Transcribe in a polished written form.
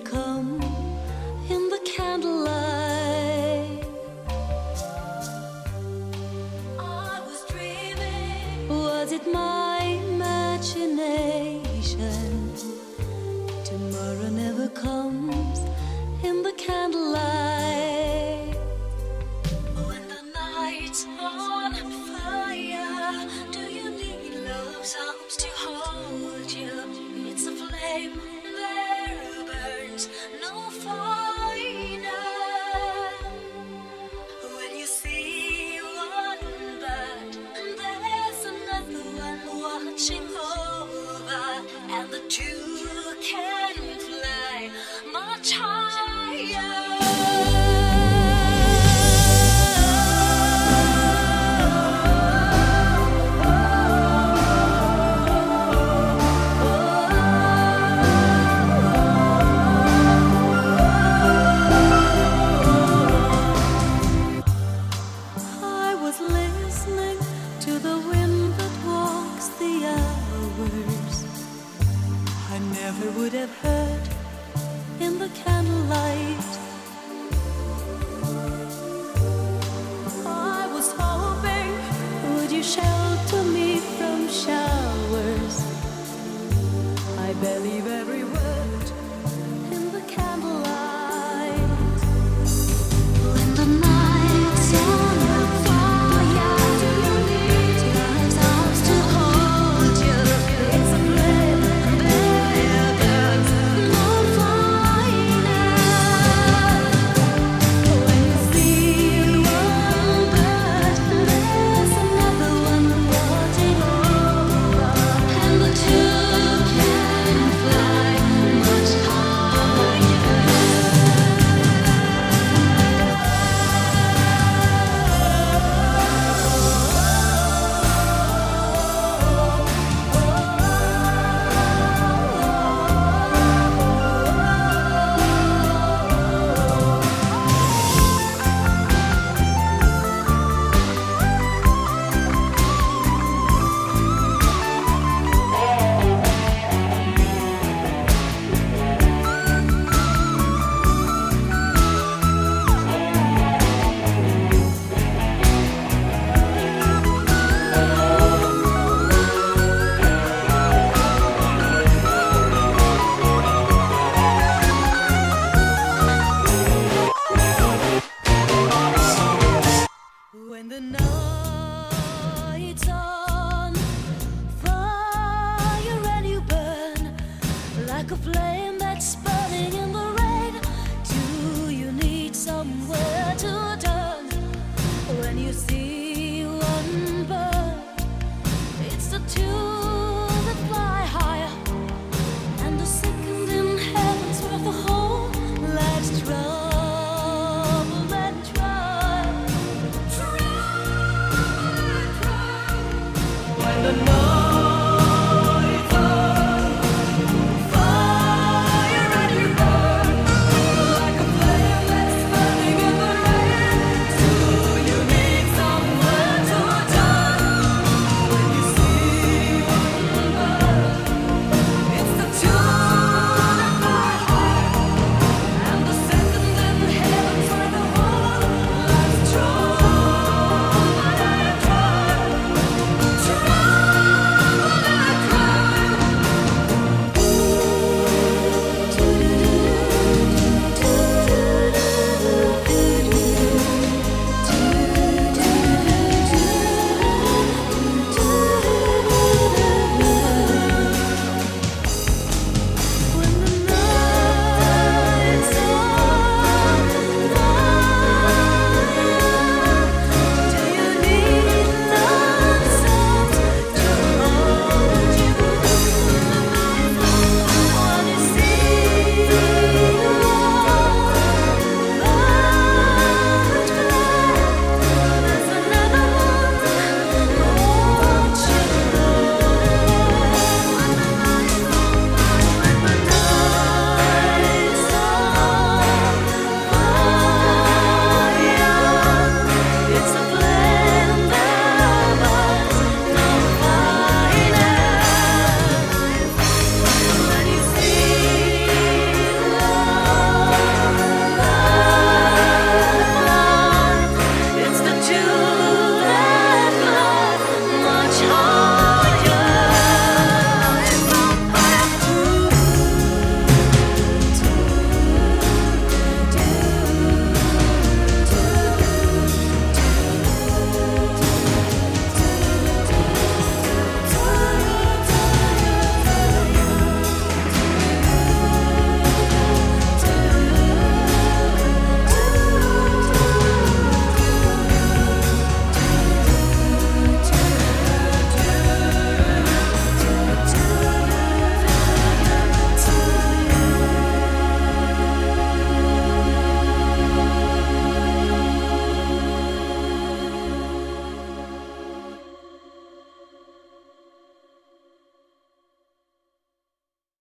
come in the candlelight. I was dreaming. Was it my imagination? Tomorrow never comes in the candlelight. When the night's on fire, do you need love's arms to hold you? It's a flame there burns no finer. When you see one bird, there's another one watching over, and the two can fly much higher. I never would have heard in the candlelight. I was hoping, would you shelter me from showers? I believe every word in the candlelight. When the night's on fire, do you need love's arms to hold you? It's a flame there burns no finer. When you see one bird, there's another one watching over, and the two can fly much higher. When the night's on fire and you burn like a flame that's burning in the rain, do you need somewhere to die?